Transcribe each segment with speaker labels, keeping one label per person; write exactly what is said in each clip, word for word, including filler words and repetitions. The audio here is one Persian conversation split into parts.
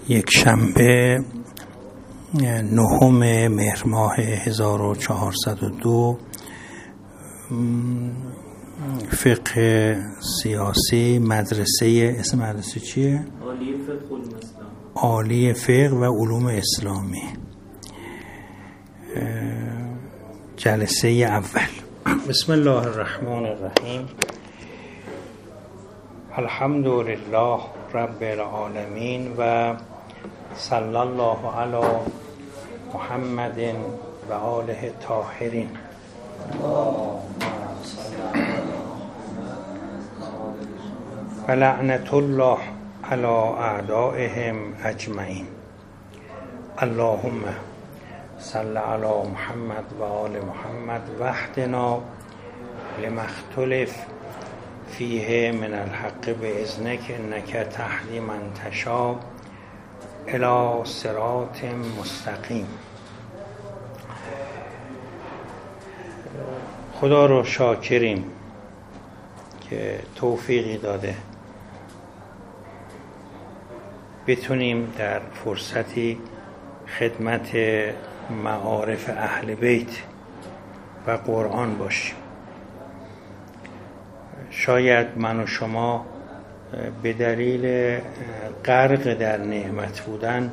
Speaker 1: یک شنبه نهم مهر ماه هزار و چهارصد و دو، فقه سیاسی، مدرسه، اسم مدرسه چیه؟
Speaker 2: عالی فقه علوم اسلام.
Speaker 1: عالی فقه و علوم اسلامی، جلسه اول. بسم الله الرحمن الرحیم. الحمد لله رب العالمین و صلی الله علی محمد و آله طاهرین. و لعنت الله علی اعدائهم اجمعین. اللهم صل علی محمد و آل محمد واهدنا لما اختلف فیه من الحق باذنک انک تهدی من تشاء الی صراط مستقیم. خدا رو شاکریم که توفیقی داده بتونیم در فرصتی خدمت معارف اهل بیت و قرآن باشیم. شاید من و شما به دلیل غرق در نعمت بودن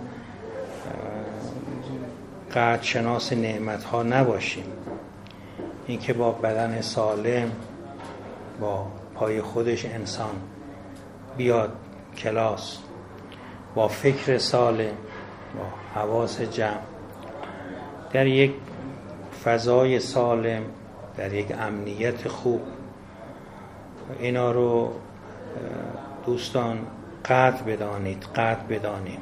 Speaker 1: قدر شناس نعمت ها نباشیم. اینکه با بدن سالم، با پای خودش انسان بیاد کلاس، با فکر سالم، با حواس جمع، در یک فضای سالم، در یک امنیت خوب، اینا رو دوستان قدر بدانید، قدر بدانیم.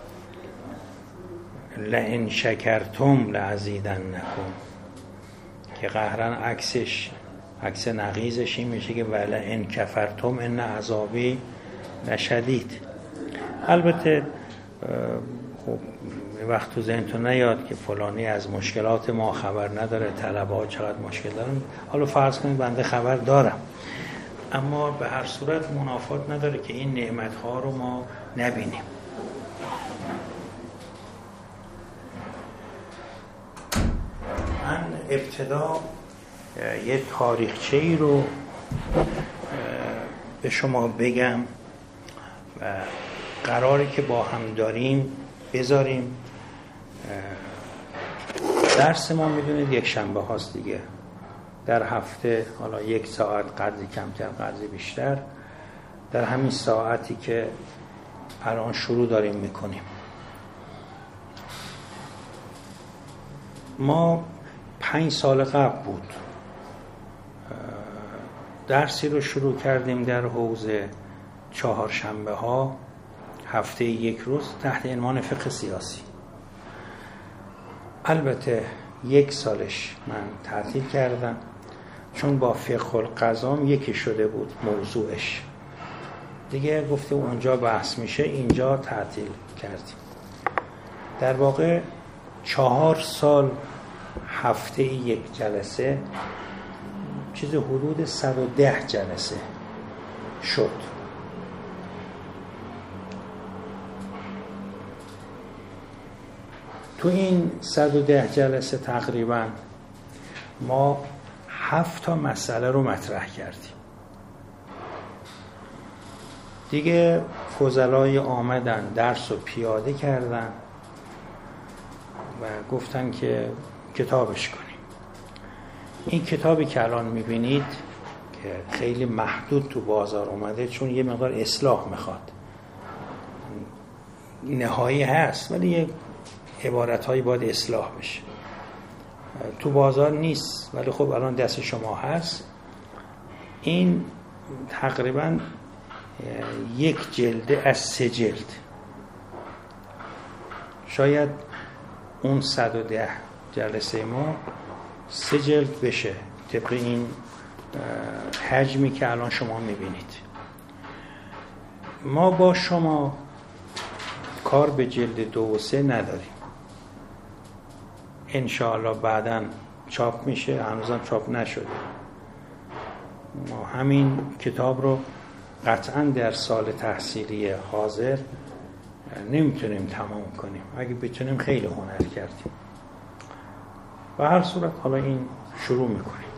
Speaker 1: لئن شکرتم لازیدنکم، که قهرن عکسش، عکس نقیضش این میشه که ولئن کفرتم ان عذابی لشدید. البته خب وقت تو ذهنتون نیاد که فلانی از مشکلات ما خبر نداره، طلبه ها چقدر مشکل دارن. حالا فرض کنید بنده خبر دارم، اما به هر صورت منافات نداره که این نعمت ها رو ما نبینیم. من ابتدا یه تاریخچه ای رو به شما بگم و قراری که با هم داریم بذاریم. درس ما میدونید یک شنبه هاست دیگه، در هفته حالا یک ساعت، قدری کمتر قدری بیشتر، در همین ساعتی که الان شروع داریم میکنیم. ما پنج سال قبل بود درسی رو شروع کردیم در حوزه چهارشنبه ها، هفته یک روز، تحت عنوان فقه سیاسی. البته یک سالش من تعطیل کردم چون با فقه القضام یکی شده بود موضوعش دیگه، گفته اونجا بحث میشه، اینجا تعطیل کردیم. در واقع چهار سال هفته یک جلسه، چیز حدود صد و ده جلسه شد. تو این صد و ده جلسه تقریبا ما هفت تا مسئله رو مطرح کردیم. دیگه فضلای آمدن درس رو پیاده کردن و گفتن که کتابش کنیم. این کتابی که الان میبینید که خیلی محدود تو بازار اومده، چون یه مقدار اصلاح میخواد، نهایی هست ولی یه عبارتهایی باید اصلاح بشه، تو بازار نیست ولی خب الان دست شما هست. این تقریبا یک جلده از سه جلد، شاید اون صد و ده جلسه ما سه جلد بشه طبق این حجمی که الان شما میبینید. ما با شما کار به جلد دو و سه نداریم، انشاءالله بعداً چاپ میشه، هنوزم چاپ نشده. ما همین کتاب رو قطعاً در سال تحصیلی حاضر نمیتونیم تمام کنیم، اگه بتونیم خیلی هنر کردیم. و هر صورت حالا این شروع میکنیم.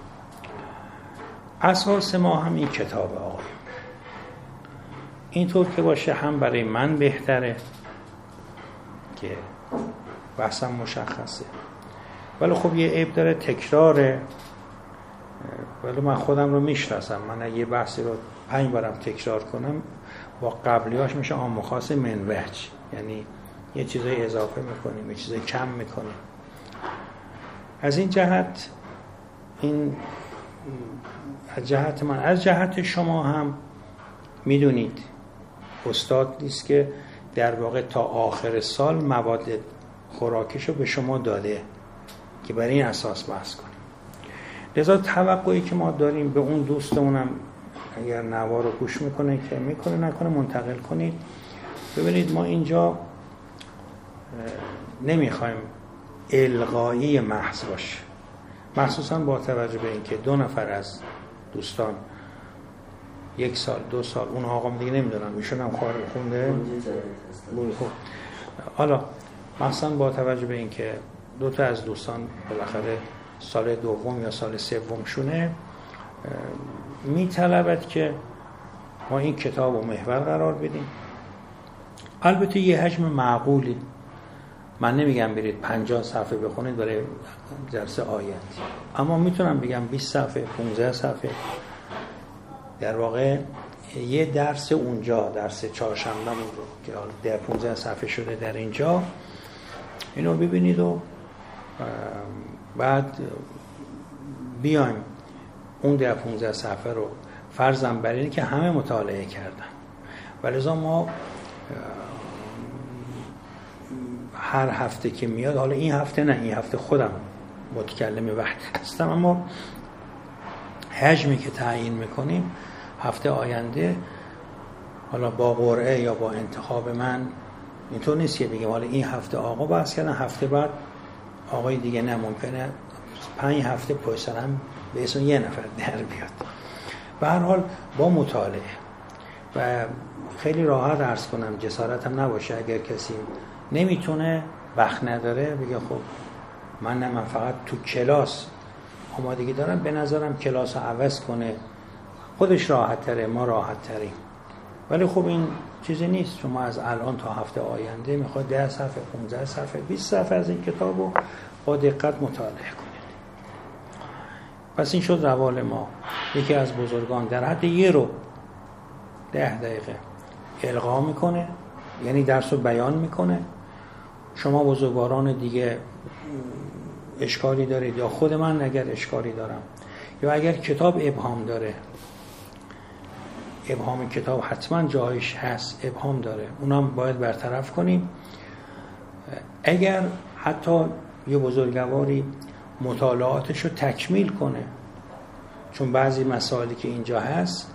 Speaker 1: اساس ما هم این کتاب آقای اینطور که باشه هم برای من بهتره که بحثم مشخصه، ولی خب یه عیب داره تکراره، ولی من خودم رو میشناسم، من اگه یه بحثی رو پنج بارم تکرار کنم با قبلیاش میشه آمخاص منوج، یعنی یه چیزای اضافه میکنیم، یه چیزای کم میکنیم. از این جهت این از جهت من، از جهت شما هم میدونید استاد نیست که در واقع تا آخر سال مواد خوراکیشو به شما داده که برای این اساس بحث کنیم. لذا توقعی که ما داریم به اون دوستمونم اگر نوا رو گوش میکنه که میکنه نکنه منتقل کنید. ببینید ما اینجا نمیخوایم الغایی محض باشه، مخصوصا با توجه به اینکه دو نفر از دوستان یک سال دو سال، اون آقام دیگه نمیدونم ایشون هم خارج خونده خب حالا مثلا با توجه به اینکه دو تا از دوستان بالاخره سال دوم یا سال سوم شونه، میطلبد که ما این کتاب رو محور قرار بدیم. البته یه حجم معقولی، من نمیگم برید پنجاه صفحه بخونید برای درس آینده، اما میتونم بگم بیست صفحه پانزده صفحه، در واقع یه درس اونجا، درس چهارشنبه رو که در پانزده صفحه شده در اینجا، اینو ببینید و بعد بیایم اون در پانزده صفحه رو فرضاً بر اینه که همه مطالعه کردن، ولذا ما هر هفته که میاد، حالا این هفته نه، این هفته خودم متکلم وحدت هستم، اما حجمی که تعیین میکنیم هفته آینده، حالا با قرعه یا با انتخاب من، اینطور نیست که بگیم حالا این هفته آقا بحث کردن هفته بعد آقای دیگه، نه، ممکنه پنج هفته پشت سر هم به اسم یه نفر در بیاد. به هر حال با مطالعه و خیلی راحت عرض کنم، جسارت هم نباشه اگر کسی نمیتونه، وقت نداره، بگه خب من نه، من فقط تو کلاس آمادگی دارم، به نظرم کلاس رو عوض کنه، خودش راحت تره، ما راحت تریم. ولی خب این چیزی نیست، شما از الان تا هفته آینده میخواد ده صفحه پانزده صفحه بیست صفحه از این کتاب رو با دقت مطالعه کنید. پس این شد روال ما. یکی از بزرگان در حد یه رو ده دقیقه القا میکنه، یعنی درس رو بیان میکنه. شما بزرگواران دیگه اشکالی دارید، یا خود من اگر اشکالی دارم، یا اگر کتاب ابهام داره، ابهام کتاب حتما جایش هست، ابهام داره، اونم باید برطرف کنیم. اگر حتی یه بزرگواری مطالعاتش رو تکمیل کنه، چون بعضی مسائلی که اینجا هست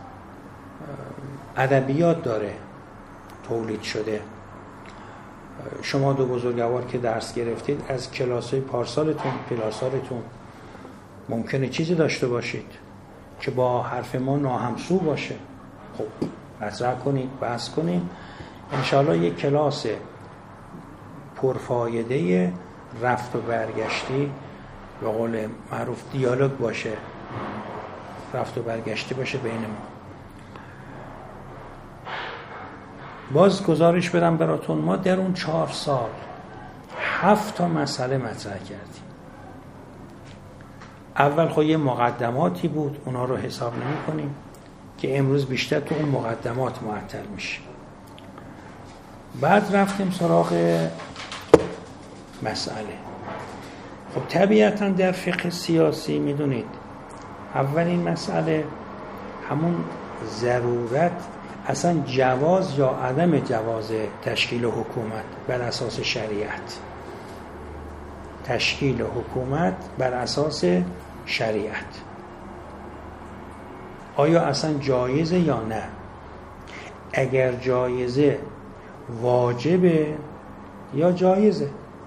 Speaker 1: ادبیات داره تولید شده. شما دو بزرگوار که درس گرفتید از کلاس‌های پارسالتون، کلاس‌هاتون ممکنه چیزی داشته باشید که با حرف ما ناهمسو باشه. خب مطرح کنید، بحث کنید، انشاءالله یک کلاس پرفایده رفت و برگشتی، به قول معروف دیالوگ باشه، رفت و برگشتی باشه بین ما. باز گزارش برم براتون، ما در اون چهار سال هفت تا مسئله مطرح کردیم. اول خب یه مقدماتی بود، اونا رو حساب نمی کنیم که امروز بیشتر تو اون مقدمات معطل میشه. بعد رفتیم سراغ مسئله. خب طبیعتا در فقه سیاسی میدونید اولین مسئله همون ضرورت، اصلا جواز یا عدم جواز تشکیل حکومت بر اساس شریعت، تشکیل حکومت بر اساس شریعت، آیا اصلا جایزه یا نه؟ اگر جایزه واجبه یا جایزه؟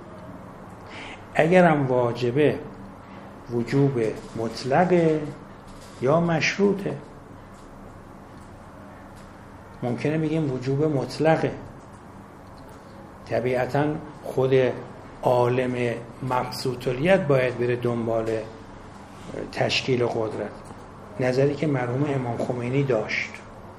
Speaker 1: اگر هم واجبه وجوب مطلقه یا مشروطه؟ ممکنه بگیم وجوب مطلقه، طبیعتاً خود عالم مبسوطیت باید بره دنبال تشکیل قدرت، نظری که مرحوم امام خمینی داشت.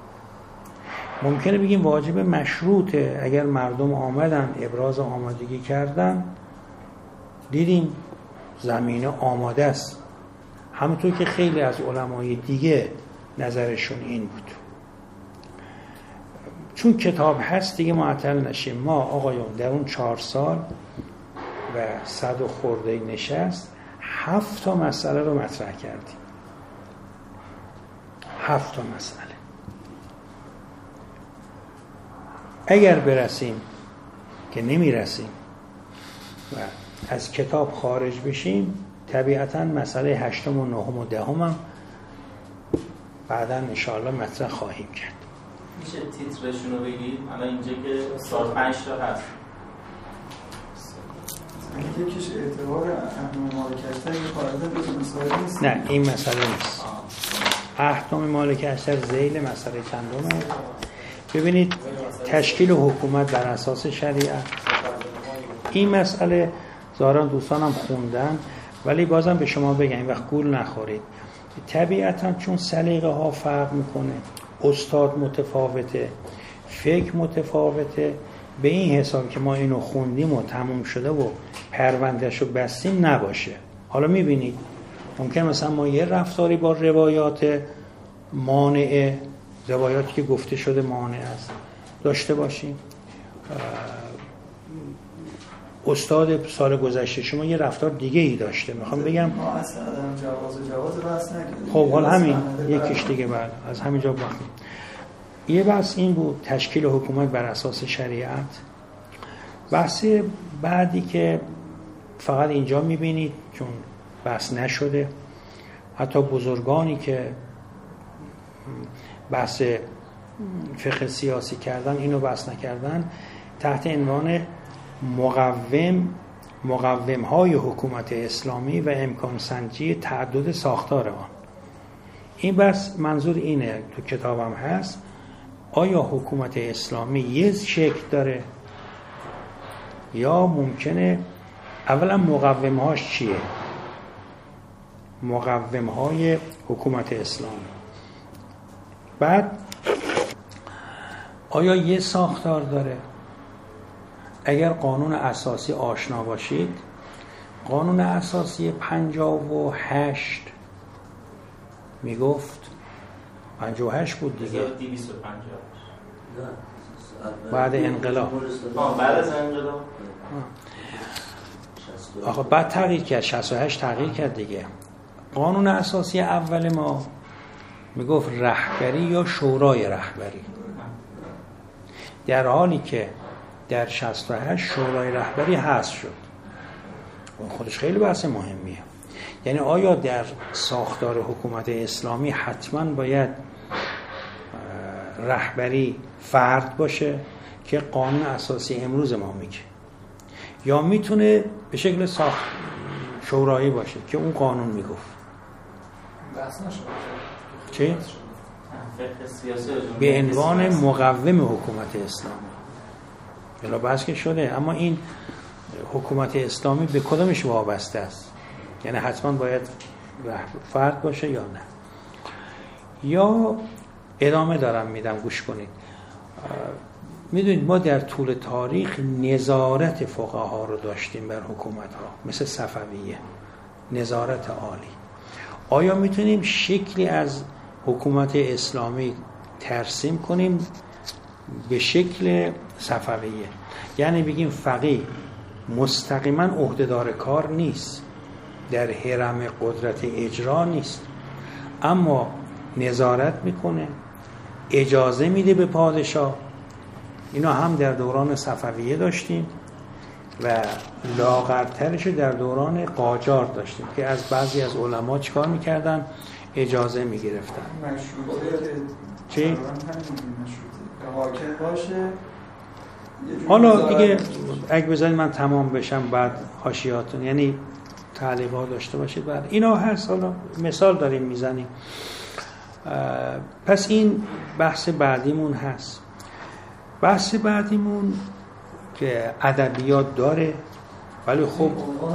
Speaker 1: ممکنه بگیم واجب مشروطه، اگر مردم آمدن ابراز آمادگی کردن، دیدیم زمینه آماده است، همونطور که خیلی از علمای دیگه نظرشون این بود. چون کتاب هست دیگه معطل نشیم. ما آقایون در اون چهار سال و صد و خورده نشست هفت تا مسئله رو مطرح کردیم. هفت تا مسئله. اگر برسیم که نمیرسیم و از کتاب خارج بشیم، طبیعتاً مسئله هشتم و نهم و دهم هم بعداً انشاءالله مطرح خواهیم کرد.
Speaker 2: میشه تیترشون رو بگید؟ الان اینجا که سال پنج تا هست.
Speaker 3: اگه یکیش اعتبار اهدام مالکشتر یه پارازه به مسائل نیست؟
Speaker 1: نه این مسئله نیست. اهدام مالکشتر ذیل مسئله چندمه. ببینید تشکیل حکومت بر اساس شریعت، این مسئله ظاهرا دوستانم خوندن، ولی بازم به شما بگم این وقت گول نخورید. طبیعتا چون سلیقه ها فرق میکنه، استاد متفاوته، فکر متفاوته، به این حساب که ما اینو خوندیم و تموم شده و پروندهشو بستیم نباشه. حالا میبینید ممکن مثلا ما یه رفتاری با روایات مانعه، روایاتی که گفته شده مانع است داشته باشیم. استاد سال گذشته شما یه رفتار دیگه ای داشته، میخوام بگم
Speaker 3: ما اصلا جواز و جواز بحث نکنیم.
Speaker 1: خب حالا همین یکیش دیگه بعد از همینجا بخونیم. یه بحث این بود، تشکیل حکومت بر اساس شریعت. بحث بعدی که فقط اینجا میبینید چون بحث نشده، حتی بزرگانی که بحث فقه سیاسی کردن اینو بحث نکردن، تحت عنوان مقوم مقوم های حکومت اسلامی و امکان سنجی تعدد ساختار آن. این بحث منظور اینه، تو کتابم هست، آیا حکومت اسلامی یه شکل داره یا ممکنه اولا مقوم هاش چیه؟ مقوم های حکومت اسلامی. بعد آیا یه ساختار داره؟ اگر قانون اساسی آشنا باشید، قانون اساسی پنجاه و هشت میگفت، پنجاه و هشت بود دیگه،
Speaker 2: دویست و پنجاه
Speaker 1: بعد انقلاب.
Speaker 2: آه بعد از انقلاب
Speaker 1: آخه بعد تغییر کرد، شصت و هشت تغییر کرد دیگه. قانون اساسی اول ما میگفت رهبری یا شورای رهبری، در حالی که در شصت و هشت شورای رهبری حذف شد. اون خودش خیلی بحث مهمیه. یعنی آیا در ساختار حکومت اسلامی حتما باید رهبری فرد باشه که قانون اساسی امروز ما میگه، یا میتونه به شکل ساخت شورایی باشه که اون قانون میگفت؟
Speaker 3: بحث نشد.
Speaker 1: چی؟
Speaker 2: فقه سیاسی
Speaker 1: به عنوان مقوم حکومت اسلامی بلا بحث که شده. اما این حکومت اسلامی به کدامش وابسته است؟ یعنی حتما باید فرد باشه یا نه؟ یا ادامه دارم میدم گوش کنید. میدونید ما در طول تاریخ نظارت فقها رو داشتیم بر حکومت ها، مثل صفویه، نظارت عالی. آیا میتونیم شکلی از حکومت اسلامی ترسیم کنیم به شکل صفویه؟ یعنی بگیم فقیه مستقیما عهدهدار کار نیست، در حرم قدرت اجرا نیست، اما نظارت میکنه، اجازه میده به پادشاه. اینا هم در دوران صفویه داشتیم و لاغرترش در دوران قاجار داشتیم که از بعضی از علما چیکار میکردن؟ اجازه میگرفتن.
Speaker 3: مشروطه
Speaker 1: چی؟
Speaker 3: مشروطه حاکم باشه.
Speaker 1: حالا دیگه اگه بذارید من تمام بشم بعد حاشیاتون، یعنی تعلیقات داشته باشید بعد اینا هست. حالا مثال داریم میزنیم. پس این بحث بعدیمون هست. بحث بعدیمون که ادبیات داره، ولی خب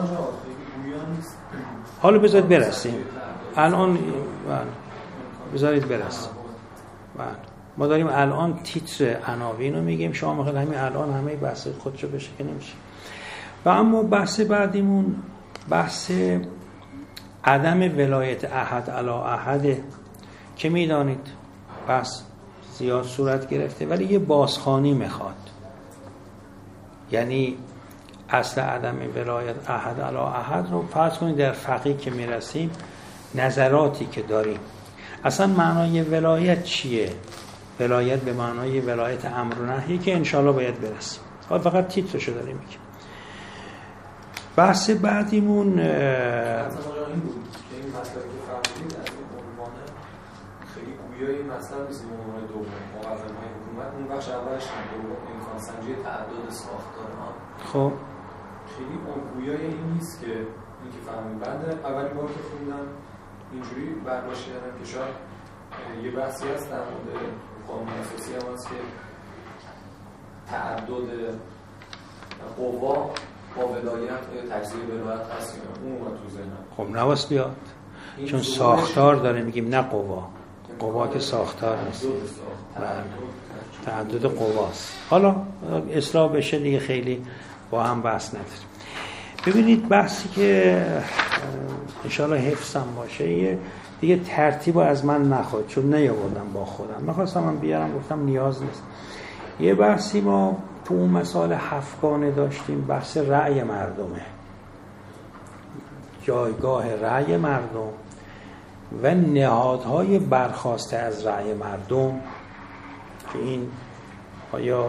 Speaker 1: حالا بذارید برسیم الان، بذارید برسیم. ما داریم الان تیتر عناوین رو میگیم، شما میخواید همین الان همه بحث خودشو بشه که نمیشه. و اما بحث بعدیمون بحث عدم ولایت احد علی احده که میدانید بحث زیاد صورت گرفته، ولی یه بازخوانی میخواد. یعنی اصل عدم ولایت احد علی احد رو فرض کنید در فقیه که میرسیم نظراتی که داریم، اصلا معنای ولایت چیه؟ ولایت به معنای ولایت امر و نهی که انشالله باید برسیم. حالا فقط تیترشو داریم میگیم. بحث بعدیمون
Speaker 4: این بود که این مطلبی که فرمودید از این عنوان خیلی گویای این مطلب نیست. عنوان دوم مقررهای حکومت اون بخش اولش دوم امکان سنجی تعدد ساختارها،
Speaker 1: خب
Speaker 4: خیلی اون گویای این نیست که این که فهمید. بعد اولین بار که خوندم اینجوری برداشت کردم که شاید یه بحثی هست در مورد قانون اساسی هم هست که تعدد قوا با ولایت یا تجزیه ولایت هست، اون اومد تو ذهنم.
Speaker 1: خب نواس بیاد، چون ساختار داره میگیم نه قوا. قوا که ساختار نیست، تعدد قواست. حالا اصلاح بشه دیگه، خیلی با هم بحث نداریم. ببینید بحثی که انشالله حفظم باشه، یه دیگه ترتیب از من نخواد، چون نیاوردم با خودم، میخواستم من بیارم گفتم نیاز نیست. یه بحثی ما تو اون مثال هفتگانه داشتیم، بحث رأی مردمه، جایگاه رأی مردم و نهادهای برخواسته از رأی مردم، که این آیا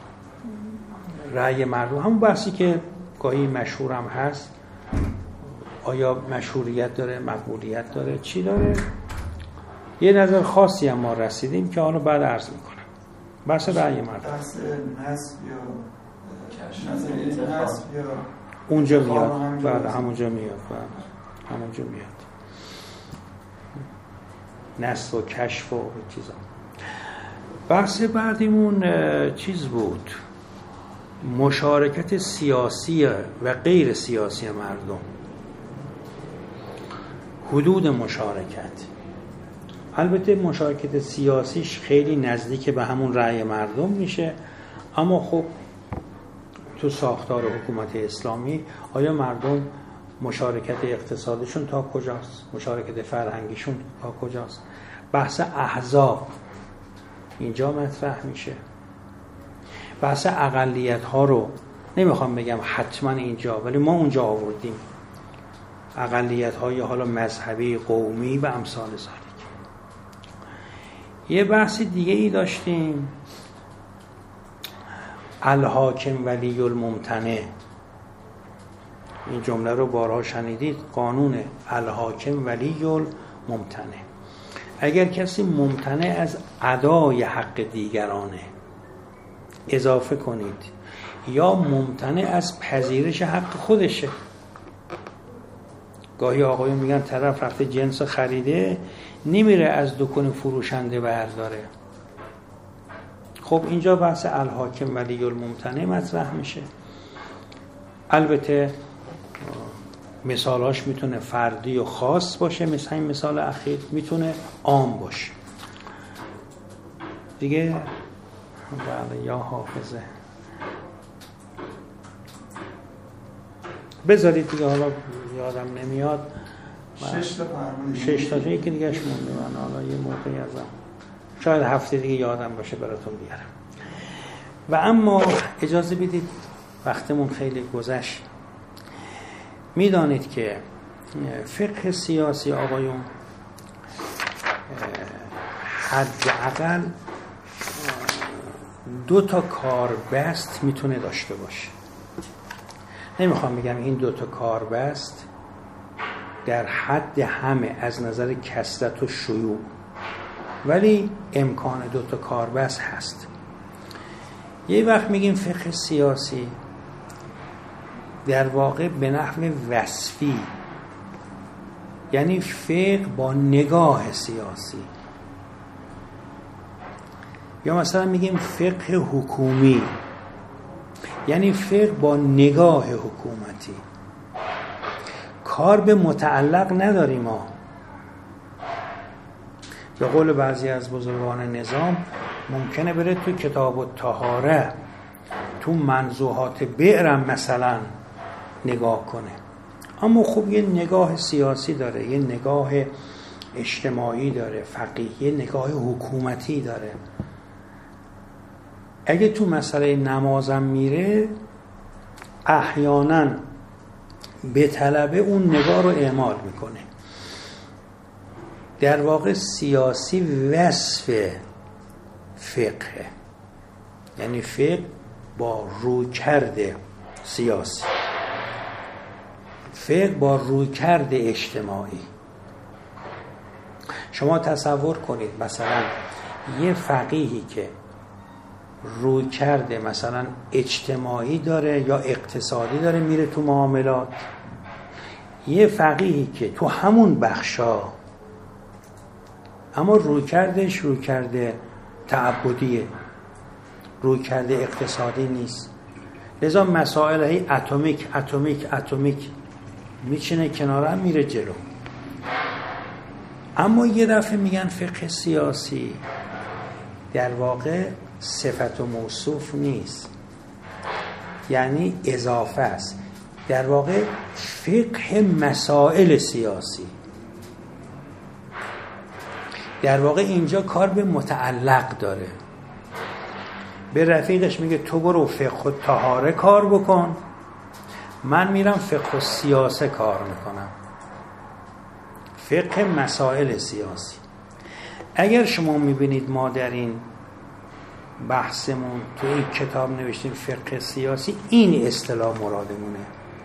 Speaker 1: رأی مردم همون بحثی که گاهی مشهورم هست، آیا مشهوریت داره، مقبولیت داره، چی داره؟ یه نظر خاصی هم ما رسیدیم که آنو بعد عرض میکنم. بحث رأی مردم،
Speaker 3: بحث نصب یا نظریه نصب یا
Speaker 1: اونجا میاد، بعد همونجا میاد، بعد همونجا میاد نصب و کشف و چیزا. بحث بعدیمون چیز بود، مشارکت سیاسی و غیر سیاسی مردم، حدود مشارکت. البته مشارکت سیاسیش خیلی نزدیک به همون رأی مردم میشه، اما خب تو ساختار حکومت اسلامی آیا مردم مشارکت اقتصادشون تا کجاست؟ مشارکت فرهنگیشون تا کجاست؟ بحث احزاب اینجا مطرح میشه. بحث اقلیت ها رو نمیخوام بگم حتما اینجا، ولی ما اونجا آوردیم. اقلیت های حالا مذهبی، قومی و امثال ذالک. یه بحث دیگه ای داشتیم، الحاکم ولی الممتنع. این جمله رو بارها شنیدید، قانون الحاکم ولی الممتنع. اگر کسی ممتنع از ادای حق دیگرانه اضافه کنید، یا ممتنع از پذیرش حق خودشه. گاهی آقایون میگن طرف رفته جنس خریده، نمیره از دکان فروشنده برداره. خب اینجا بحث الحاکم ولی الممتنع مطرح میشه. البته مثالاش میتونه فردی و خاص باشه، مثل این مثال اخیر میتونه عام باشه دیگه. بله، یا حافظه بذارید دیگه، حالا یادم نمیاد.
Speaker 3: شش تا فرمون
Speaker 1: شش تا دیگه که دیگهش مونده، من حالا یه موقعی ازم شاید هفته دیگه یادم باشه براتون بیارم. و اما اجازه بدید، وقتمون خیلی گذشت. میدانید که فقه سیاسی آقایون حداقل دو تا کاربست میتونه داشته باشه. نمیخوام بگم این دو تا کاربست در حد همه از نظر کثرت و شیوع، ولی امکان دو تا کاربست هست. یه وقت میگیم فقه سیاسی در واقع به نحو وصفی، یعنی فقه با نگاه سیاسی. یا مثلا میگیم فقه حکومی، یعنی فقه با نگاه حکومتی. کار به متعلق نداریم ما. به قول بعضی از بزرگان نظام ممکنه بره تو کتاب الطهاره، تو منزوحات بئرم مثلا نگاه کنه، اما خب یه نگاه سیاسی داره، یه نگاه اجتماعی داره، فقیه، یه نگاه حکومتی داره. اگه تو مسئله نمازم میره احیانا به طلبه اون نگاه رو اعمال میکنه. در واقع سیاسی وصف فقه، یعنی فقه با رویکرد سیاسی، فقه با رویکرد اجتماعی. شما تصور کنید مثلا یه فقیهی که رویکرد مثلا اجتماعی داره یا اقتصادی داره میره تو معاملات، یه فقیهی که تو همون بخشا اما رویکردش رویکرد تعبدیه، رویکرد اقتصادی نیست، لذا مسائل هی اتمیک اتمیک اتمیک میچینه کنار هم میره جلو. اما یه دفعه میگن فقه سیاسی، در واقع صفت و موصوف نیست، یعنی اضافه است، در واقع فقه مسائل سیاسی. در واقع اینجا کار به متعلق داره. به رفیقش میگه تو برو فقه و طهاره کار بکن، من میرم فقه و سیاسه کار میکنم. فقه مسائل سیاسی. اگر شما میبینید ما در این بحثمون تو این کتاب نوشتیم فقه سیاسی، این اصطلاح مرادمونه.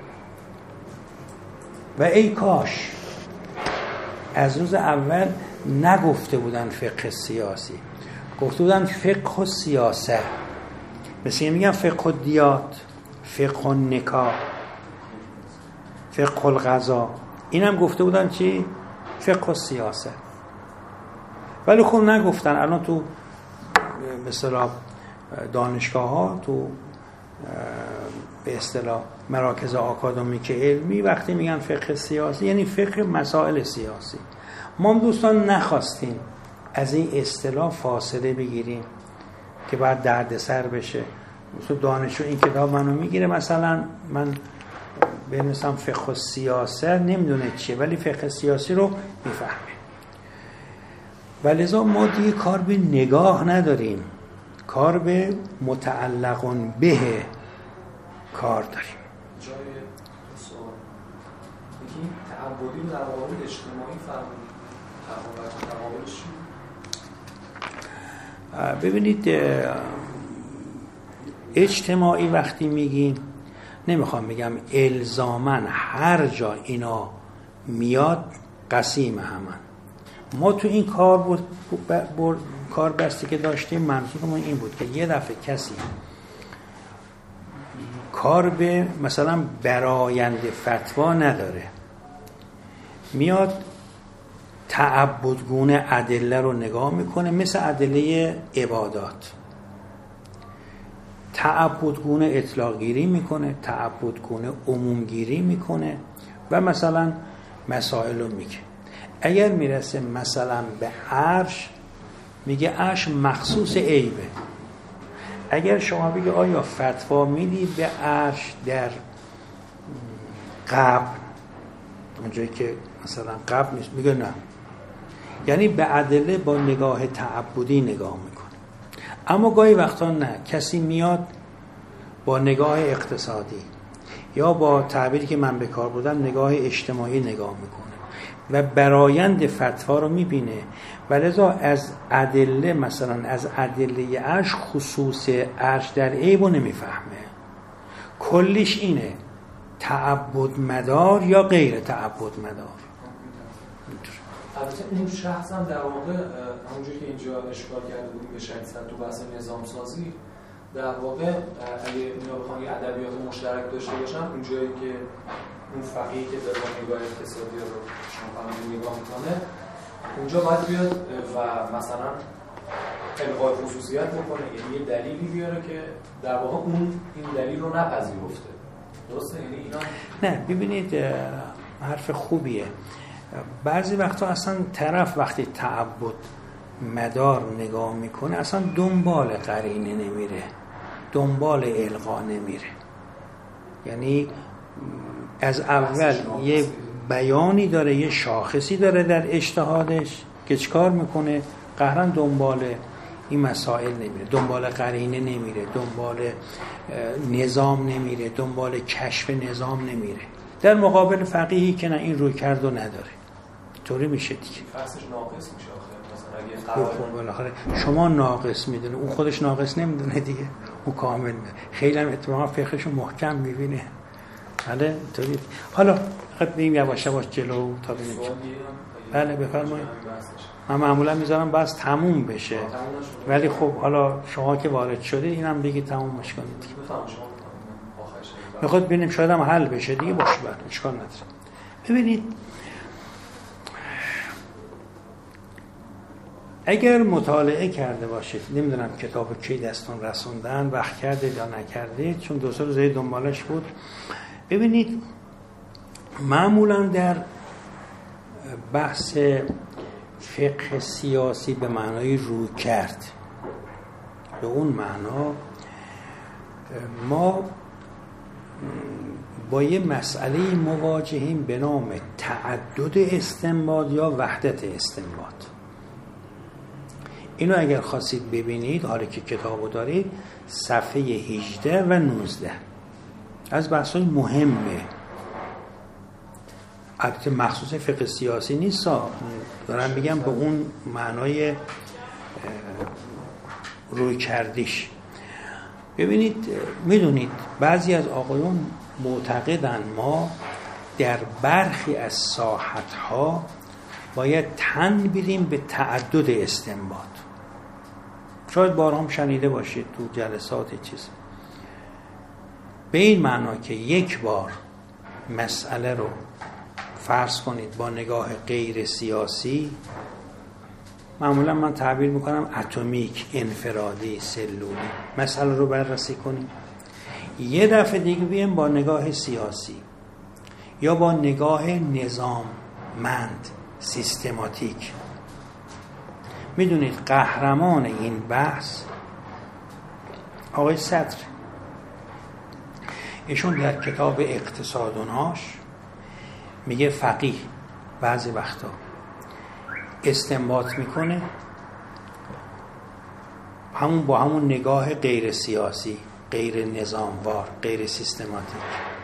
Speaker 1: و ای کاش از روز اول نگفته بودن فقه سیاسی، گفته بودن فقه و سیاست. مثل میگن فقه و دیات، فقه و نکاح، فقه القضا، این هم گفته بودن چی؟ فقه و سیاست. ولی خب نگفتن. الان تو مثلا دانشگاه ها، تو به اصطلاح مراکز آکادمیک علمی وقتی میگن فقه سیاسی یعنی فقه مسائل سیاسی. ما دوستان نخواستیم از این اصطلاح فاصله بگیریم که بعد دردسر بشه. مثلا دانشجو این کتاب منو میگیره، مثلا من بنویسم فقه سیاست، نمیدونه چیه ولی فقه سیاسی رو میفهمه. ولذا ما دیگه کار به نگاه نداریم، کار به متعلقون به کار داریم.
Speaker 4: جای سوال میگیم تعبدی در مقابل اجتماعی فرمودید، تقابلش چیه؟
Speaker 1: ببینید اجتماعی وقتی میگیم، نمیخوام بگم الزاماً هر جا اینا میاد قسیم همن. ما تو این کار بود بر... کار بستی که داشتیم منظورمون این بود که یه دفعه کسی کار به مثلا براینده فتوا نداره، میاد تعبدگونه ادله رو نگاه میکنه، مثل ادله عبادات، تعبدگونه اطلاق گیری میکنه، تعبدگونه عموم گیری میکنه و مثلا مسائل رو میگه. اگر میرسه مثلا به عرش، میگه عرش مخصوص عیبه. اگر شما بگی آیا فتوا میدی به عرش در قبر، اونجایی که مثلا قبر نیست، میگه نه، یعنی به ادله با نگاه تعبدی نگاه میکنه. اما گاهی وقتا نه، کسی میاد با نگاه اقتصادی یا با تعبیری که من به کار بردم نگاه اجتماعی نگاه میکنه و برایند فتوا رو میبینه، ولذا از ادله مثلا از ادله عرش خصوص عرش در عیب رو نمیفهمه. کلیش اینه تعبد مدار یا غیر تعبد مدار.
Speaker 4: البته اون شخص هم در واقع همونجوری که اینجا اشکال کرده بودیم به شدت تو بحث نظام سازی، در واقع اگه اینا بخوان یه ادبیات مشترک داشته باشن، اونجایی که اون فقیهی که داره نگاه اقتصادی رو شما نگاه میکنه، اونجا باید بیاد و مثلا الغای خصوصیت بکنه، یعنی یه دلیلی بیاره که در واقع اون این دلیل رو نپذیرفته. درسته؟ یعنی اینا
Speaker 1: نه ببینید حرف خوبیه. بعضی وقتا اصلا طرف وقتی تعبد مدار نگاه میکنه اصلا دنبال قرینه نمیره، دنبال الغا نمیره. یعنی از اول یه بیانی داره، یه شاخصی داره در اجتهادش که چیکار میکنه؟ قهرن دنبال این مسائل نمیره، دنبال قرینه نمیره، دنبال نظام نمیره، دنبال کشف نظام نمیره. در مقابل فقیهی که نه این روی کرد و نداره، طوری میشه دیگه.
Speaker 4: فصلش ناقص میشه آخه. مثلا اگه
Speaker 1: بالاخره شما ناقص میدونه، اون خودش ناقص نمیدونه دیگه، اون کامل میدونه. خیلی هم اتفاقا فقهشو محکم میبینه. بله طوری. حالا خب بریم یواش یواش جلو تا ببینیم. بله بفرمایید. من معمولا میذارم بس تموم بشه، ولی خب حالا شما که وارد شدید اینم دیگه تمومش کنید دیگه. میخواد ببینیم شاید هم حل بشه دیگه، باشه بعد اشکال نداره. ببینید اگر مطالعه کرده باشید، نمیدونم کتاب کی دستون رسوندن، وقت کردید یا نکردید، چون دو سه روز دنبالش بود. ببینید معمولا در بحث فقه سیاسی به معنای روی کرد، به اون معنا ما با یه مسئله مواجهیم به نام تعدد استنباط یا وحدت استنباط. اینو اگر خواستید ببینید، حالا که کتابو دارید، صفحه هجده و نوزده از بحث‌های مهمه. البته مخصوص فقه سیاسی نیست، دارم میگم به اون معنای روی کردیش. ببینید میدونید بعضی از آقایون معتقدن ما در برخی از ساحتها باید تن بیریم به تعدد استنباط. شاید بارها شنیده باشید تو جلسات چیز، به این معنا که یک بار مسئله رو فرض کنید با نگاه غیر سیاسی، معمولا من تعبیر میکنم اتمیک، انفرادی، سلولی، مسئله رو بررسی کنیم. یه دفعه دیگه بیم با نگاه سیاسی یا با نگاه نظاممند، سیستماتیک. میدونید قهرمان این بحث آقای صدر، ایشون در کتاب اقتصادوناش میگه فقیه بعضی وقتا استنباط میکنه همون با همون نگاه غیر سیاسی، غیر نظاموار، غیر سیستماتیک،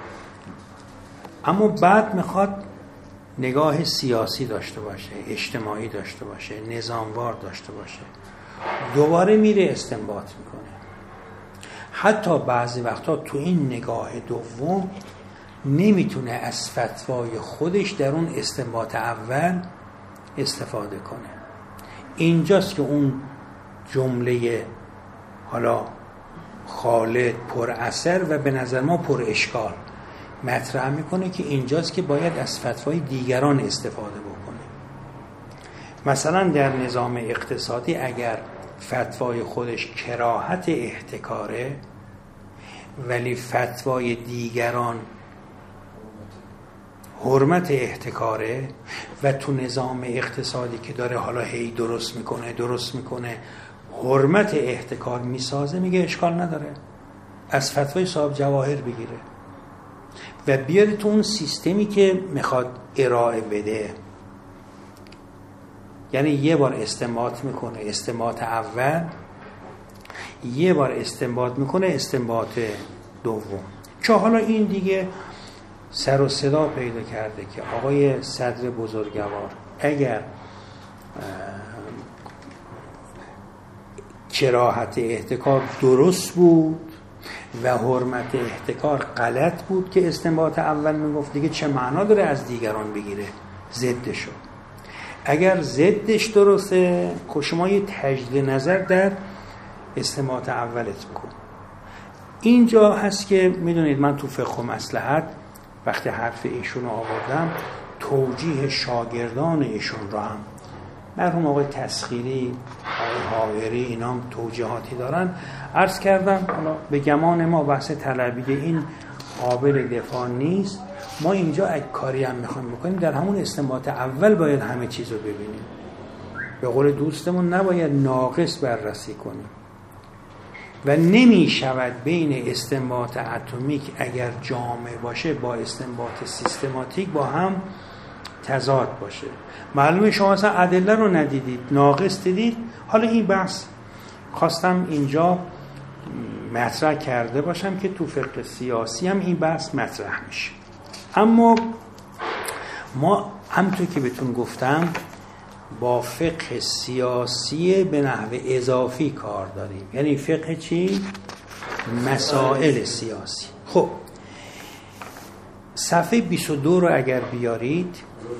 Speaker 1: اما بعد میخواد نگاه سیاسی داشته باشه، اجتماعی داشته باشه، نظاموار داشته باشه، دوباره میره استنباط میکنه. حتی بعضی وقتا تو این نگاه دوم نمیتونه از فتوای خودش در اون استنباط اول استفاده کنه. اینجاست که اون جمله حالا خالد پر اثر و به نظر ما پر اشکال مطرح میکنه که اینجاست که باید از فتوای دیگران استفاده بکنه. مثلا در نظام اقتصادی اگر فتوای خودش کراهت احتکاره ولی فتوای دیگران حرمت احتکاره و تو نظام اقتصادی که داره حالا هی درست میکنه درست میکنه حرمت احتکار میسازه، میگه اشکال نداره از فتوای صاحب جواهر بگیره و بیاره تو اون سیستمی که میخواد ارائه بده. یعنی یه بار استنباط میکنه استنباط اول، یه بار استنباط میکنه استنباط دوم. چون حالا این دیگه سر و صدا پیدا کرده که آقای صدر بزرگوار اگر کراهت احتکار درست بود و حرمت احتکار غلط بود که استنباط اول میگفت، دیگه چه معنا داره از دیگران بگیره ضدشو؟ اگر ضدش درسته که شما یه تجدید نظر در استنباط اولت بکن. اینجا هست که میدونید من تو فقه و مصلحت وقتی حرف ایشون رو آوردم توجیه شاگردان ایشون رو هم مرحوم آقای تسخیری، آقای حائری اینا هم توجیهاتی دارن. عرض کردم حالا به گمان ما بحث طلبیه این قابل دفاع نیست. ما اینجا اگه کاری هم میخوایم بکنیم در همون استنباط اول باید همه چیز رو ببینیم. به قول دوستمون نباید ناقص بررسی کنیم و نمی شود بین استنباط اتمیک اگر جامع باشه با استنباط سیستماتیک با هم تضاد باشه. معلومه شما اصلا ادله رو ندیدید، ناقص دیدید. حالا این بحث خواستم اینجا مطرح کرده باشم که تو فقه سیاسی هم این بحث مطرح میشه. اما ما همونطور که بهتون گفتم با فقه سیاسی به نحو اضافی کار داریم. یعنی فقه چی؟ مسائل سیاسی. خب صفحه بیست و دو رو اگر بیارید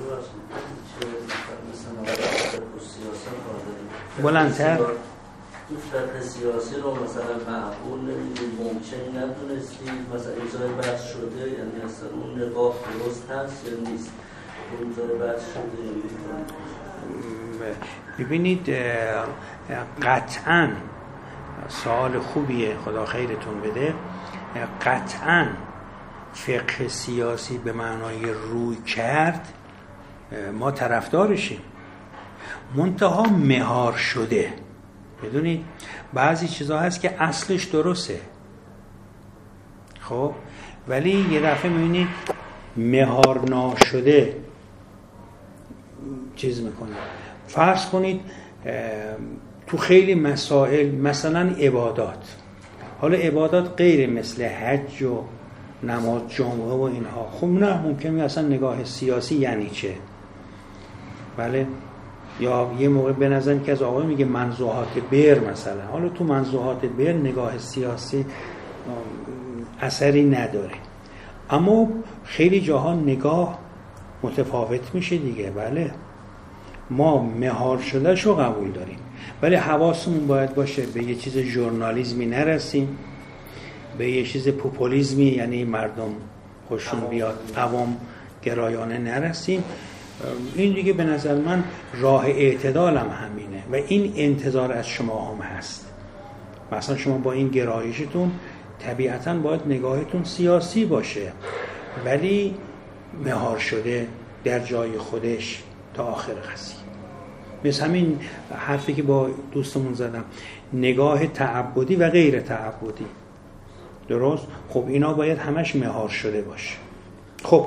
Speaker 1: بلندتر.
Speaker 5: تو فقه سیاسی رو مثلا معقول نمیدید، ممکن ندونستید، مثلا ایجای بحث شده، یعنی اصلا اون نگاه درست هست یا نیست؟ ایجای بحث شده یا نیست؟
Speaker 1: ببینید قطعاً سوال خوبیه، خدا خیرتون بده. قطعاً فقه سیاسی به معنای روی کرد ما طرفدارشیم، منتها مهار شده. بدونید بعضی چیزا هست که اصلش درسته، خب ولی یه دفعه میبینید مهار ناشده چیز میکنه. فرض کنید تو خیلی مسائل، مثلا عبادات، حالا عبادات غیر مثل حج و نماز جمعه و اینها، خب نه ممکنه اصلا نگاه سیاسی یعنی چه، بله. یا یه موقع به نظر که از آقای میگه منزوحات بر مثلا، حالا تو منزوحات بر نگاه سیاسی اثری نداره، اما خیلی جاها نگاه متفاوت میشه دیگه. بله ما مهار شده شو قبول داریم، ولی حواسمون باید باشه به یه چیز ژورنالیزمی نرسیم، به یه چیز پوپولیزمی یعنی مردم خوششون بیاد عوام گرایانه نرسیم. این دیگه به نظر من راه اعتدال هم همینه و این انتظار از شما هم هست. مثلا شما با این گرایشتون طبیعتاً باید نگاهتون سیاسی باشه، ولی مهار شده در جای خودش تا آخر قضیه. مثل همین حرفی که با دوستمون زدم، نگاه تعبدی و غیر تعبدی، درست؟ خب اینا باید همش مهار شده باشه. خب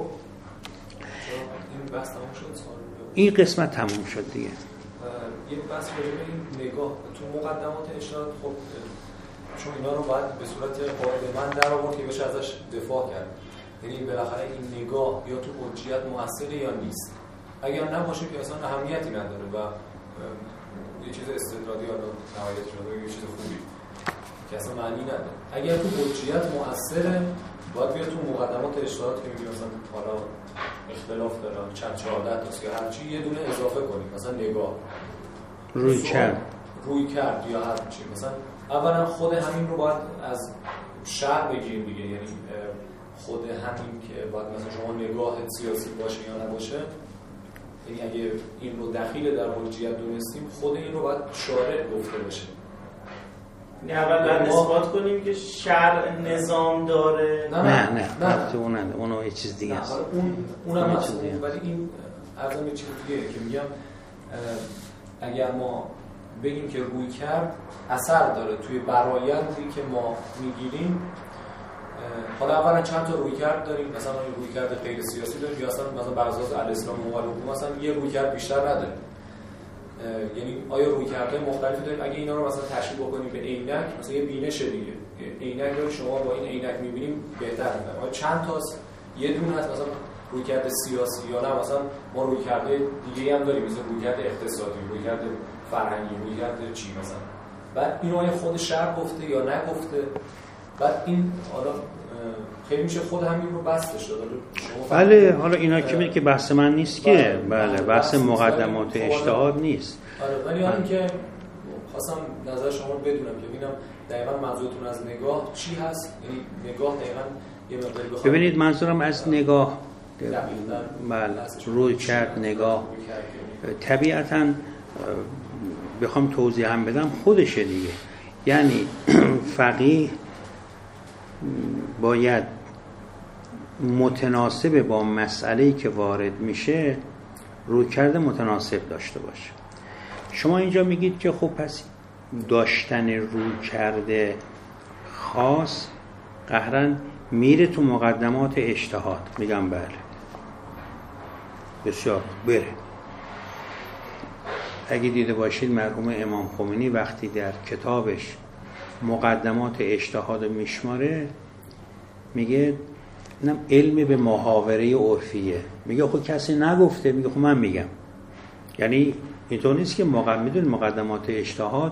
Speaker 4: بحث تموم شد.
Speaker 1: این قسمت تموم شد دیگه.
Speaker 4: یک بحث راجع به این نگاه تو مقدمات ارشاد، خب چون اینا رو باید به صورت قاعده من در آورد که بشه ازش دفاع کرد. یعنی بالاخره این نگاه یا تو حجیت مؤثره یا نیست. اگر نباشه که اصلا اهمیتی نداره و یه چیز استدلالی یا نهایت شده یه چیز خوبی که اصلا معنی نداره. اگر تو حجیت مؤثره باید بیاد تو مقدمات ارشاد که میگیم مثلا حالا اختلاف داره چند چهارده تا که هرچی یه دونه اضافه کنیم، مثلا نگاه
Speaker 1: روی کرد
Speaker 4: روی کرد یا هر چی. مثلا اولا خود همین رو باید از شرع بگیریم دیگه، یعنی خود همین که باید مثلا شما نگاه سیاسی باشه یا نباشه، یعنی اگه این رو دخیل در حجیت دونستیم خود این رو باید شارع گفته باشه.
Speaker 2: یعنی اول باید اثبات کنیم که شرع نظام داره.
Speaker 1: نه نه نه نه تو اون نه اونو یه چیز دیگه است.
Speaker 4: اون اونم هست، ولی این ارزم یه چیز دیگه که میگم اگر ما بگیم که روی کرد اثر داره توی برآیندی که ما میگیریم، حالا اولا چند تا روی کرد داریم، مثلا روی کرد غیر سیاسی داریم یا اصلا مثلا بر اساس الاسلام و حکومت مثلا یه روی کرد بیشتر نداره. یعنی آیا روی کردهای مختلفی داریم؟ اگه اینا رو مثلا تشبیه بکنیم به عینک، مثلا یه بینش دیگه، عینک رو شما با این عینک می‌بینیم بهتر می‌فهمید. آیا چند تاست؟ یه دونه هست مثلا روی کرد سیاسی یا نه مثلا ما روی کرده دیگه‌ای هم داریم، مثلا روی کرد اقتصادی، روی کرد فرهنگی، روی کرد چی مثلا. بعد اینو آیا خود شرع گفته یا نگفته؟ بعد این حالا خیلی میشه خود همین رو بستش داد.
Speaker 1: بله حالا اینا که میگه که بحث من نیست که، بله بحث مقدمات اجتهاد نیست.
Speaker 4: آره ولی همین که خواستم نظر شما رو بدونم که ببینم دقیقاً منظورتون از نگاه چی هست، یعنی نگاه دقیقاً یه مقداری بخوام.
Speaker 1: ببینید منظورم از نگاه بله روی کرد نگاه طبیعتاً بخوام توضیح هم بدم خودشه دیگه. یعنی فقیه باید متناسب با مسئله‌ای که وارد میشه رویکرد متناسب داشته باشه. شما اینجا میگید که خب پس داشتن رویکرد خاص قهرن میره تو مقدمات اجتهاد. میگم بله، بسیار بره. اگه دیده باشید مرحوم امام خمینی وقتی در کتابش مقدمات اجتهاد میشماره میگه اینم علم به محاوره عرفیه. میگه خب کسی نگفته، میگه خب من میگم. یعنی اینطور نیست که مقدمات مقدمات اجتهاد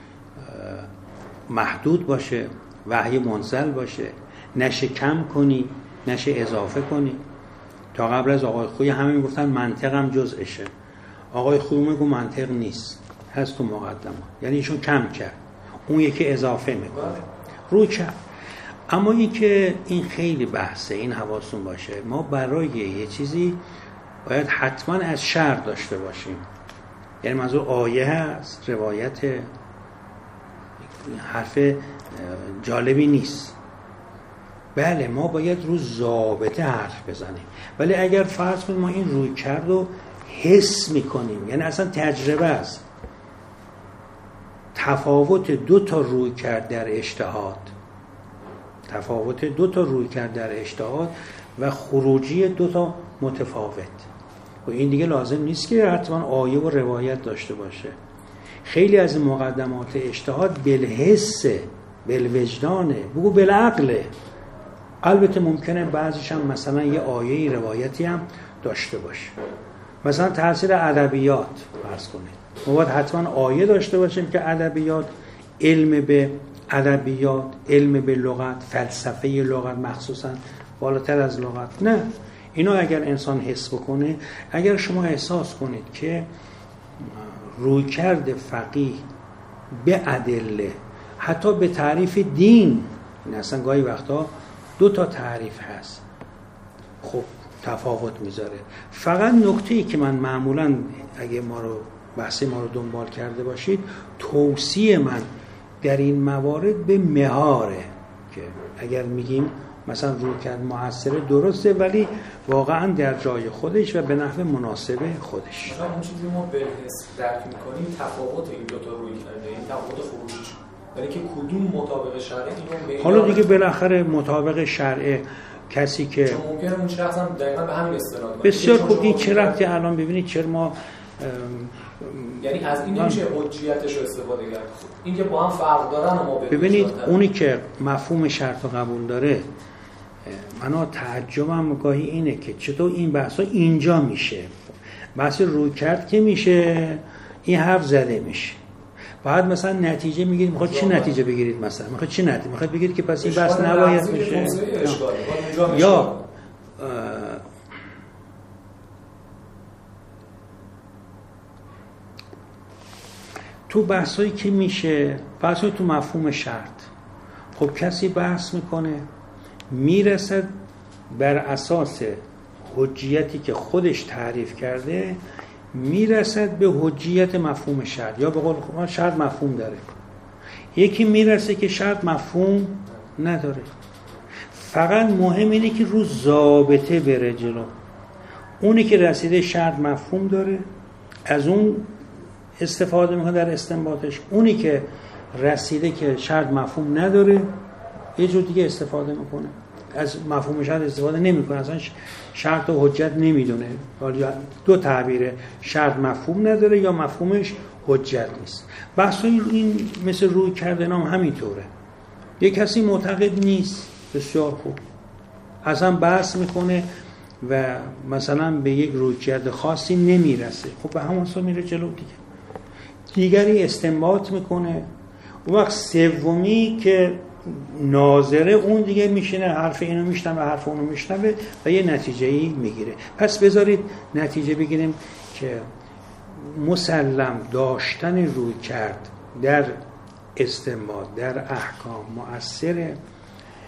Speaker 1: محدود باشه، وحی منزل باشه، نشه کم کنی نشه اضافه کنی. تا قبل از آقای خویی همه میگفتن منطقم جزءشه. آقای خویی میگه منطق نیست، هست تو مقدمات. یعنی ایشون کم کرد، اون یکی اضافه میکنه رو کرد. اما این که این خیلی بحثه، این حواستون باشه، ما برای یه چیزی باید حتما از شرع داشته باشیم. یعنی منظور آیه هست، روایت، حرف جالبی نیست. بله ما باید رو ضابطه حرف بزنیم، ولی اگر فرض کنیم ما این روی کرد رو حس میکنیم، یعنی اصلا تجربه است، تفاوت دو تا روی کرد در اجتهاد، تفاوت دو تا روی کرد در اجتهاد و خروجی دو تا متفاوت، و این دیگه لازم نیست که حتما آیه و روایت داشته باشه. خیلی از این مقدمات اجتهاد بالحس، بالوجدانه، بگو بالعقله. البته ممکنه بعضیش هم مثلا یه آیه روایتی هم داشته باشه. مثلا تحصیل ادبیات فرض کنید، ما باید حتما آیه داشته باشیم که ادبیات، علم به ادبیات، علم به لغت، فلسفه لغت مخصوصا بالاتر از لغت. نه، اینو اگر انسان حس بکنه، اگر شما احساس کنید که رویکرد فقیه به ادله، حتی به تعریف دین، این اصلا گاهی وقتا دو تا تعریف هست، خب تفاوت میذاره. فقط نکته‌ای که من معمولاً اگه ما رو بحث ما رو دنبال کرده باشید، توصیه من در این موارد به مهاره، که اگر میگیم مثلا رویکرد مؤثره درسته، ولی واقعا در جای خودش و به نحو مناسب خودش.
Speaker 4: مثلا اون چیزی ما به حس درک میکنیم تفاوت این دو تا رویکرده، این تفاوت خروجیش، ولی که کدوم مطابق شرع اینو
Speaker 1: حالا دیگه بالاخره مطابق شرع کسی که
Speaker 4: چون ممکنه اون شخص هم دقیقاً به همین استناد کنه.
Speaker 1: بسیار خوب. این چه ربطی الان ببینید چرا ما
Speaker 4: یعنی از این نمیشه حجیتش رو استفاده کرد. این که با هم فرق دارن و ما
Speaker 1: ببینید اونی که مفهوم شرط رو قبول داره، منو تعجبم گاهی اینه که چطور این بحثا اینجا میشه. بحث روی کرد که میشه این حرف زده میشه، بعد مثلا نتیجه میگیرید. میخواد چی نتیجه بگیرید؟ مثلا میخواد چی نتیجه؟ میخواد بگیرید که پس این بحث نباید بشه، یا تو بحثایی که میشه، بحثایی تو مفهوم شرط، خب کسی بحث میکنه، میرسد بر اساس حجیتی که خودش تعریف کرده، میرسد به حجیت مفهوم شرط، یا به قول خودمان شرط مفهوم داره. یکی میرسه که شرط مفهوم نداره. فقط مهم اینه که رو ضابطه بره جلو. اونی که رسیده شرط مفهوم داره، از اون استفاده میکنه در استنباطش. اونی که رسیده که شرط مفهوم نداره، یه جور دیگه استفاده میکنه، از مفهوم شرط استفاده نمیکنه، اصلا شرط و حجت نمیدونه. حالا دو تعبیره، شرط مفهوم نداره یا مفهومش حجت نیست. بحث این مثل روی کردن هم همینطوره. یه کسی معتقد نیست، بسیار خوب، اصلا بحث میکنه و مثلا به یک رویکرد خاصی نمیرسه، خب به همون سو میره جلو دیگه. دیگری استنباط میکنه، اون وقت سومی که ناظره اون دیگه میشینه حرف اینو میشنوه و حرف اونو میشنوه و یه نتیجه‌ای میگیره. پس بذارید نتیجه بگیریم که مسلم داشتن روی کرد در استنباط، در احکام مؤثره،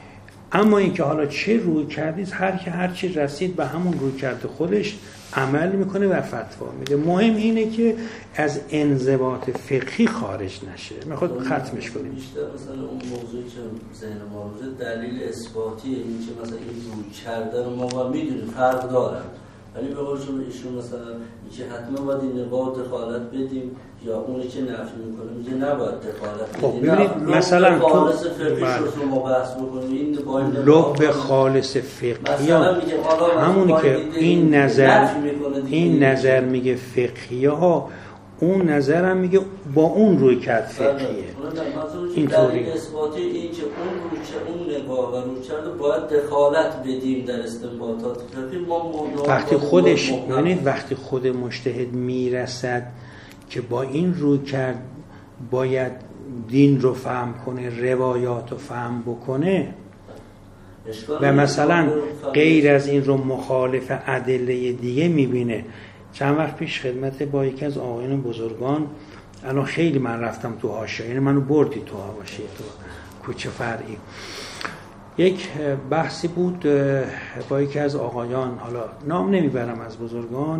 Speaker 1: اما اینکه حالا چه روی کردید، هر که هر چی رسید به همون روی کرده خودش عمل میکنه و فتوا میده. مهم اینه که از انضباط فقهی خارج نشه. میخواد ختمش کنیم.
Speaker 5: بیشتر مثلا اون موضوعی که ذهن ما روزه دلیل اثباتی این که مثلا این روی کردن ما میدونیم فرق داره، ولی به قول شما ایشون مثلا اینکه حتما باید این نقاط دخالت بدیم یا اونی که نفی میکنه میگه نباید دخالت بدیم.
Speaker 1: خب ببینید مثلا تو
Speaker 5: خالص فقهی رو ما بحث بکنیم این با این
Speaker 1: لب خالص فقهی همونی که این نظر این نظر میگه فقهی ها، اون نظر هم میگه با اون روی کرد فقهیه.
Speaker 5: اینطوری اثباتی این که اون روی کرد اون نگاه و روی کرد باید دخالت بدیم در استنباطات فقهی. ما
Speaker 1: وقتی خودش یعنی وقتی خود مجتهد میرسد که با این روی کرد باید دین رو فهم کنه، روایات رو فهم بکنه و مثلا غیر از این رو مخالف ادله دیگه میبینه. چند وقت پیش خدمت با یکی از آقایان بزرگان، الان خیلی من رفتم تو حاشیه، یعنی منو بردی تو حاشیه، تو کوچه فرعی، یک بحثی بود با یکی از آقایان، حالا نام نمیبرم از بزرگان.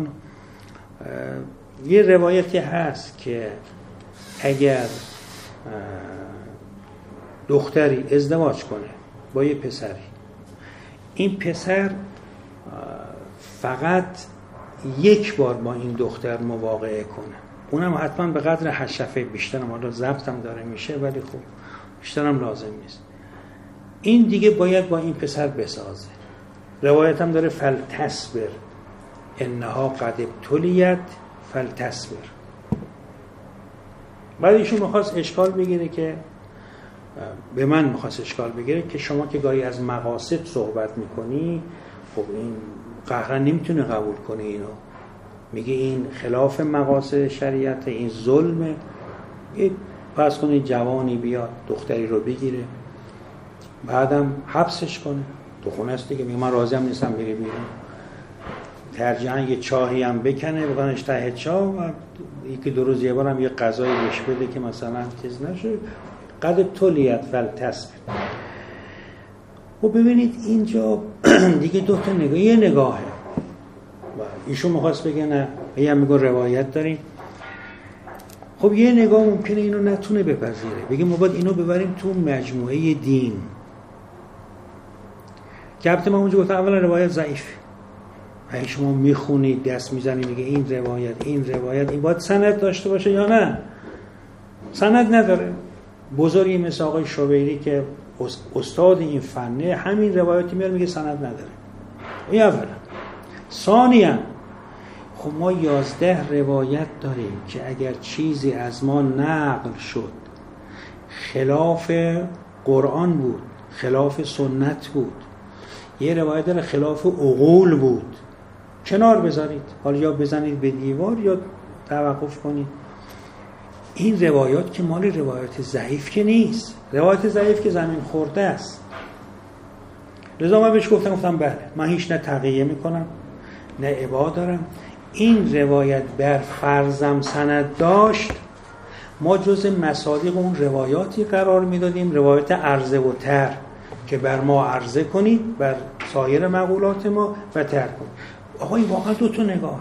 Speaker 1: یه روایتی هست که اگر دختری ازدواج کنه با یه پسری، این پسر فقط یک بار با این دختر مواقعه کنه، اونم حتما به قدر حشفه، بیشترم حالا ضبطم داره میشه ولی خب بیشترم لازم نیست، این دیگه باید با این پسر بسازه. روایت هم داره فلتصبر انها قد ابتلیت فلتصبر. بعد ایشون میخواست اشکال بگیره که به من میخواست اشکال بگیره که شما که گاهی از مقاصد صحبت میکنی، خب این قهرن نمیتونه قبول کنه اینو، میگه این خلاف مقاصد شریعت، این ظلمه. پس کنه جوانی بیاد دختری رو بگیره بعدم حبسش کنه تو خونه است دیگه، میگه من راضی هم نیستم بری بیرون، ترجیحاً یه چاهی هم بکنه بکنش ته چاه و یکی دو روز یه بار هم یه غذایی بهش بده که مثلا چیز نشه، قد تولیت فلتصبر. و ببینید اینجا دیگه دو تا نگاه، یه نگاهه ایشون میخواست بگه نه، یه هم میگه روایت داریم. خب یه نگاه ممکنه اینو نتونه بپذیره، بگه ما باید اینو ببریم تو مجموعه دین. که البته من اونجا گفتم اولا روایت ضعیف، اگه شما میخونید دست میزنید میگه این روایت این روایت این باید سند داشته باشه یا نه؟ سند نداره. بزرگی مثل آقای شوبیری که استاد این فنه همین روایتی میاره میگه سند نداره. این اولا. ثانیاً خب ما یازده روایت داریم که اگر چیزی از ما نقل شد خلاف قرآن بود، خلاف سنت بود، یه روایت داره خلاف عقول بود، کنار بذارید، حالا یا بزنید به دیوار یا توقف کنید. این روایات که مال روایات ضعیف که نیست، روایت ضعیف که زمین خورده است. لذا من بهش گفتم گفتم بله من هیچ نه تقیه میکنم نه اباحه دارم، این روایت بر فرضم سند داشت ما جز مصادیق اون روایاتی قرار میدادیم، روایت عرضه و تر که بر ما عرضه کنید بر سایر مقولات ما و تر کنید. آقا این واقعا دو تا نگاهه.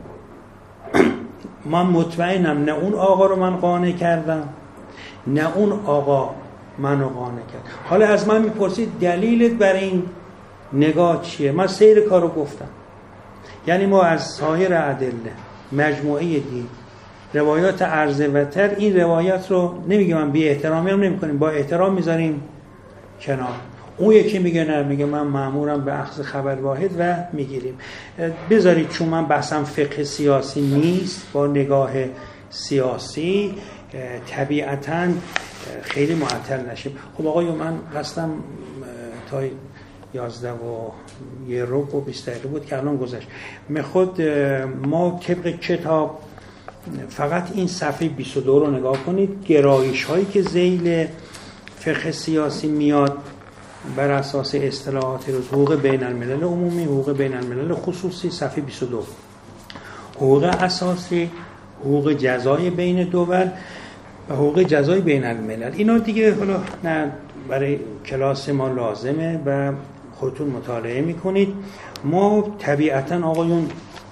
Speaker 1: من مطمئنم نه اون آقا رو من قانع کردم نه اون آقا منو قانع کرد. حالا از من میپرسید دلیلت بر این نگاه چیه؟ من سیر کارو گفتم، یعنی ما از سایر ادله مجموعه دین روایات عرضه و تر، این روایت رو نمیگه من بی احترامی هم نمی کنیم، با احترام میذاریم کنار. اون یکی میگه نه، میگه من مأمورم به اخذ خبر واحد و میگیریم. بذارید چون من بحثم فقه سیاسی نیست، با نگاه سیاسی طبیعتاً خیلی معطل نشیم. خب آقای من قصدم تا یازده و یه روب و بیست دقیقه بود که الان گذشت. میخواد ما طبق کتاب فقط این صفحه بیست و دو رو نگاه کنید، گرایش هایی که ذیل فقه سیاسی میاد بر اساس اصطلاحات حقوق بین الملل عمومی، حقوق بین الملل خصوصی، صفحه بیست و دو، حقوق اساسی، حقوق جزای بین دول. و حقوق جزای بین الملل. اینا دیگه حالا نه برای کلاس ما لازمه و خودتون مطالعه میکنید. ما طبیعتا آقایون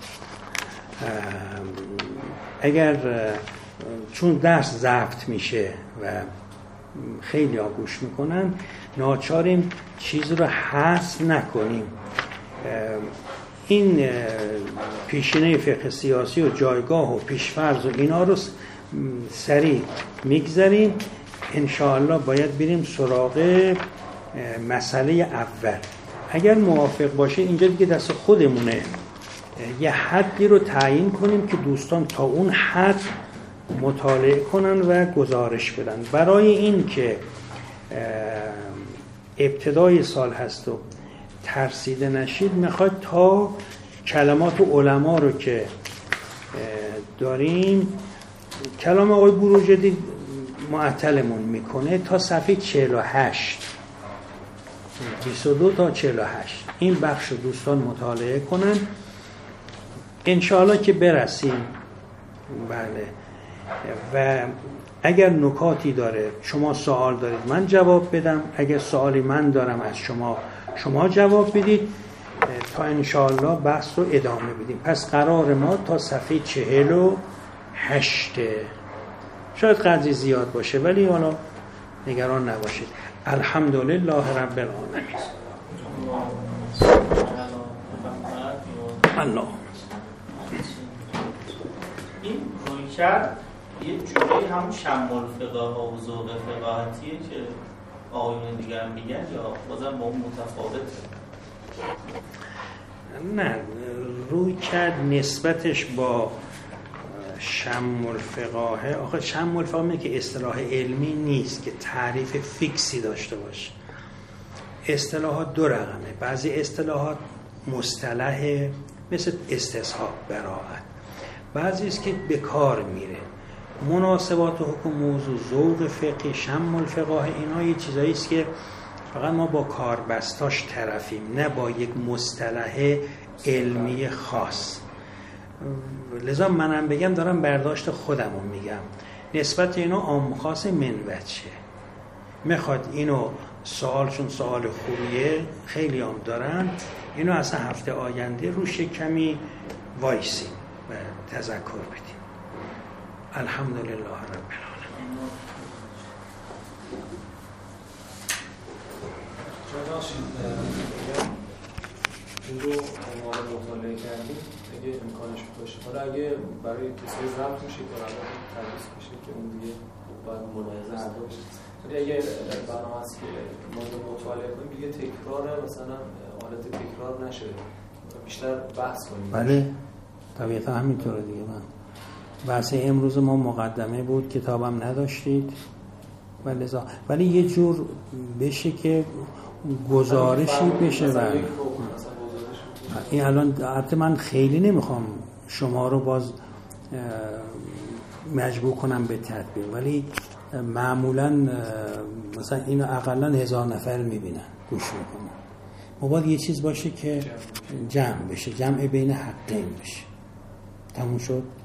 Speaker 1: اگر چون درس ضبط میشه و خیلی ها گوش میکنن، ناچاریم چیز رو حذف نکنیم. این پیشینه فقه سیاسی و جایگاه و پیشفرض و اینا رو سریع میگذاریم. انشاءالله باید بریم سراغ مسئله اول. اگر موافق باشه اینجا دیگه دست خودمونه یه حدی رو تعیین کنیم که دوستان تا اون حد مطالعه کنن و گزارش بدن. برای این که ابتدای سال هست و ترسیده نشید، میخواد تا کلمات و علما رو که داریم، کلام آقای بروجردی معطلمون میکنه تا صفحه چهل و هشت، بیست و دو تا چهل و هشت این بخش رو دوستان مطالعه کنن انشاءالله که برسیم. بله. و اگر نکاتی داره، شما سوال دارید من جواب بدم، اگر سوالی من دارم از شما شما جواب بدید تا انشاءالله بحث رو ادامه بدیم. پس قرار ما تا صفحه چهل و هشته. شاید قدری زیاد باشه ولی حالا نگران نباشید. الحمدلله رب العالمین. الله.
Speaker 2: این رویکرد یه جوری همون شمال فقاه و ذوق فقاهتیه که آقایون دیگر میگن، یا بازم با اون متفاوته؟
Speaker 1: نه، رویکرد نسبتش با شم الفقاهه، آخه شم الفقاهه که اصطلاح علمی نیست که تعریف فیکسی داشته باشه. اصطلاحات دو رقمه. بعضی اصطلاحات مصطلح مثل استصحاب، براءت، بعضی است که به کار میره. مناسبات و حکم موضوع، ذوق فقهی، شم الفقاهه، اینا یه چیزایی است که فقط ما با کاربستاش طرفیم، نه با یک مصطلح علمی خاص. لذا منم بگم دارم برداشت خودمو میگم. نسبت اینو عام خاص منوچه. میخواد اینو سوال، چون سوال خوبیه خیلی هم دارن، اینو اصلا هفته آینده روش کمی وایسیم و تذکر بدیم. الحمدلله رب العالمین.
Speaker 4: این رو ما مطالعه کردیم اگه امکانش باشه. حالا اگه برای کسی ضبط میشه که الان تدریس میشه که اون دیگه باید ملاحظه باشه. ولی اگه برنامه هست که ما مطالعه کنیم دیگه تکرار، مثلا حالت تکرار نشه، بیشتر بحث کنیم.
Speaker 1: بله طبیعتا همینطوره دیگه. من بحث امروز ما مقدمه بود، کتابم نداشتید ولی ولی یه جور بشه که گزارشی بشه. و این الان حتی من خیلی نمیخوام شما رو باز مجبور کنم به تدبیر، ولی معمولا مثلا اینو اقلا هزار نفر میبینن، گوش میکنن. ما باید یه چیز باشه که جمع بشه، جمع بین حقین بشه. تموم شد.